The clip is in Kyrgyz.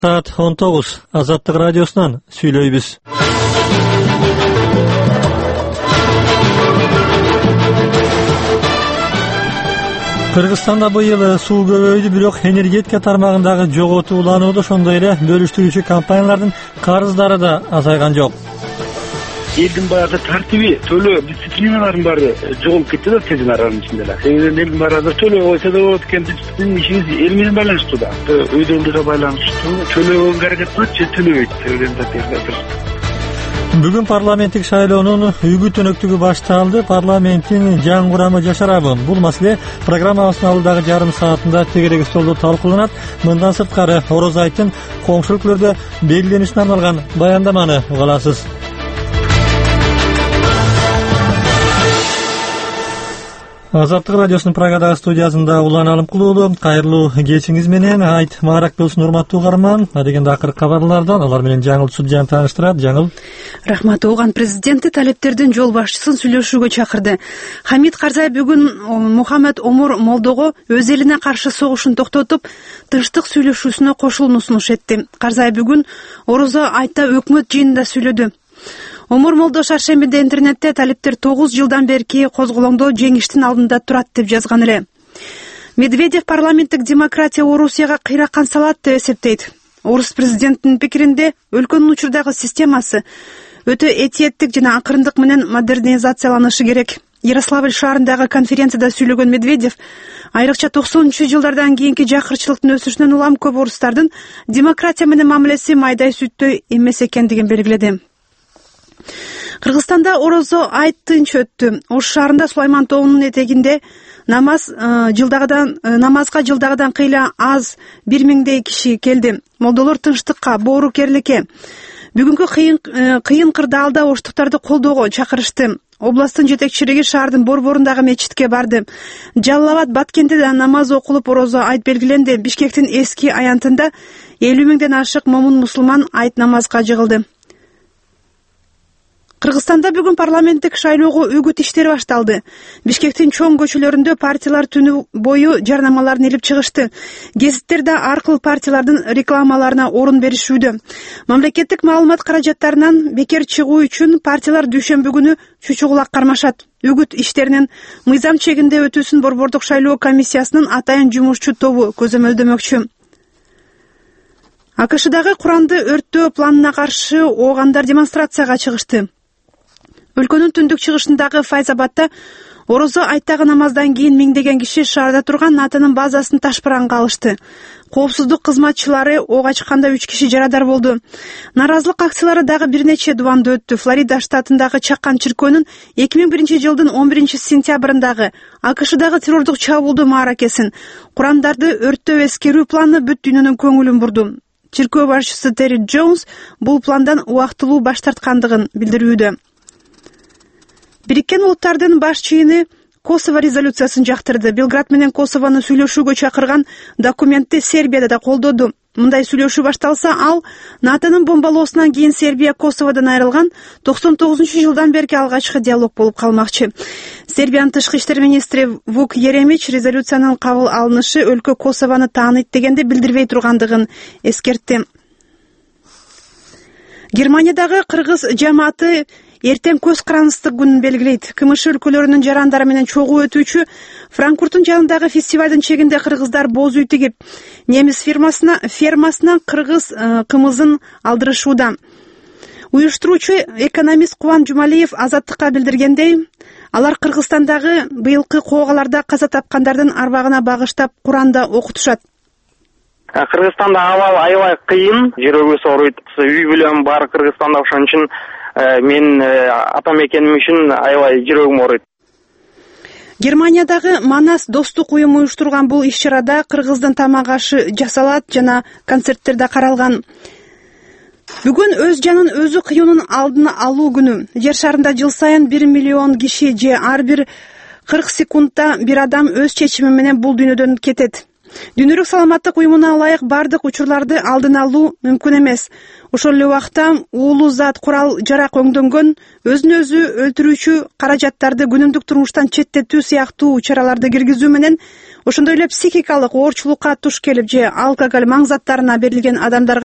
Saat 19 Азаттык радиосунан сүйлөйбүз. Кыргызстанда быйыл суу көбөйдү, бирок энергетика тармагындагы жоготууланууду, ошондой эле бөлүштүрүүчү компаниялардын карыздары да азайган жок. Элдин баягы тартиби, төлөө дисциплиналарын баары жоголуп кетти да тезин аранын ичинде эле. Элдин баары төлөө койсо да болот экен, биздин ишибиз эл менен байланыштуу да. Өйдөлдүгө байланыштуу. Төлөөгөнгө аракет кылат же төлөбөйт. Бүгүн парламенттик шайлоонун үгүт өнөктүгү башталды. Парламенттин жаңы курамы жашарабы? Бул маселе программабыздын алдыдагы жарым саатында тегерек столдо талкууланат. Мындан сырткары Ороз айттын коңшу өлкөлөрдө белгиленишине арналган баяндаманы уга аласыз. Азаттык радиосунун Праgadагы студиясында Улан Алымкулуулу, кайрылуу кечиңиз менен. Айт маарак болсун, урматтуу угарман. Адегенде акыркы кабарлардан алар менен Жаңыл Судьян тааныштырат. Жаңыл. Рахмат. Ооган президенти талептердин жол башчысын сүйлөшүүгө чакырды. Хамид Карзай бүгүн Мухаммед Омур Молдого өз элине каршы согушун токтотуп, тынчтык сүйлөшүүсүнө кошулууну сунуш этти. Карзай бүгүн Орозо айта өкмөт жыйынында сүйлөдү. Омур Молдо шаршембиде интернетте талептер 9 жылдан берки козголоңдо жеңиштин алдында турат деп жазган эле. Медведев парламенттик демократия Орусияга кыйракан салат деп эсептейт. Орус президентинин пикиринде өлкөнүн учурдагы системасы өтө этиеттик жана акырындык менен модернизацияланышы керек. Ярославль шаарындагы конференцияда сүйлөгөн Медведев айрыкча 90-жылдардан кийинки жакырчылыктын өсүшүнөн улам көп орустардын демократия менен мамилеси майдай сүттөй эмес экендигин белгиледи. Кыргызстанда Орозо айт тынч өттү. Ош шаарында Сулайман тоонун этегинде намазга жылдагыдан кыйла аз 1000дей киши келди. Молдолор тынчтыкка, боорукерликке, бүгүнкү кыйын кырдаалда оштуктарды колдоого чакырышты. Областтын жетекчилиги шаардын борборундагы мечитке барды. Жалал Абад Баткенде да намаз окулуп Орозо айт белгиленди. Бишкектин эски аянтында 50 миңден ашык момун мусулман айт намазга жыгылды. Кыргызстанда бүгүн парламенттик шайлоого үгүт иштери башталды. Бишкектин чоң көчөлөрүндө партиялар түнү бою жарнамаларын илип чыгышты. Гезиттерде ар кыл партиялардын рекламаларына орун беришүүдө. Мамлекеттик маалымат каражаттарынан бекер чыгуу үчүн партиялар дүйшөмбү күнү чучугулак кармашат. Үгүт иштеринин мыйзам чегинде өтүүсүн борбордук шайлоо комиссиясынын атайын жумушчу тобу көзөмөлдөмөкчү. АКШдагы куранды өрттөө планына каршы оогандар демонстрацияга чыгышты. Өлкөнүн түндүк чыгышындагы Файзабадда Орозо айттагы намаздан кийин миңдеген киши шаарда турган НАТОнун базасын ташпыранга алышты. Коопсуздук кызматчылары ок ачканда 3 киши жарадар болду. Наразылык акциялары дагы бир нече дубанда өттү. Флорида штатындагы Чаккан чиркөөнүн 2001 жылдын 11 сентябрындагы АКШдагы террордук чабуулдуу мааракесин, курандарды өрттөө эскерүү планы бүт дүйнөнүн көңүлүн бурду. Чиркөө башчысы Терри Джонс бул пландан убактылуу баш тарткандыгын билдирүүдө. Бириккен Улуттардын баш чыйыны Косово резолюциясын жактырды. Белград менен Косовону сүйлөшүүгө чакырган документти Сербияда да колдоду. Мындай сүйлөшүү башталса, ал НАТОнун бомбалоосунан кийин Сербия Косоводон айрылган 99-жылдан берки алгачкы диалог болуп калмакчы. Сербиянын тышкы иштер министри Вук Еремич резолюциянын кабыл алынышы өлкө Косовону тааныйт дегенде билдирбей тургандыгын эскертти. Германиядагы кыргыз жамааты эртең көз карандык күнүн белгилейт. КМШ өлкөлөрүнүн жарандары менен чогуу өтүүчү Франкфурттун жанындагы фестивалдын чегинде кыргыздар боз үй тигип, немис фермасынан кыргыз кымызын алдырышууда. Уюштуруучу экономист Кубан Жумалиев Азаттыкка билдиргендей, алар Кыргызстандагы быйылкы коогаларда каза тапкандардын арбагына багыштап Куранды окутушат. Кыргызстанда абал аябай кыйын, жүрөгүбүз ооруйт. Үй бүлөм бар Кыргызстанда, ошон үчүн мен атам экеним үчүн аябай жүрөгүм ооруйт. Германиядагы Манас достук уюму уюштурган бул иш-чарада кыргыздын тамак ашы жасалат жана концерттер да каралган. Бүгүн өз жанын өзү кыюунун алдын алуу күнү. Жер шарында жыл сайын 1 миллион киши же ар бир 40 секундда бир адам өз чечими менен бул дүйнөдөн кетет. Дүйнөлүк саламаттык уюмуна ылайык бардык учурларды алдын алуу мүмкүн эмес. Ошол эле убакта уулуу зат курал жарак өңдөнгөн, өзүн өзү өлтүрүүчү каражаттарды күнүмдүк турмуштан четтетүү сыяктуу чараларды киргизүү менен ошондой эле психикалык оорчулукка туш келип же алкоголь маң заттарына берилген адамдарга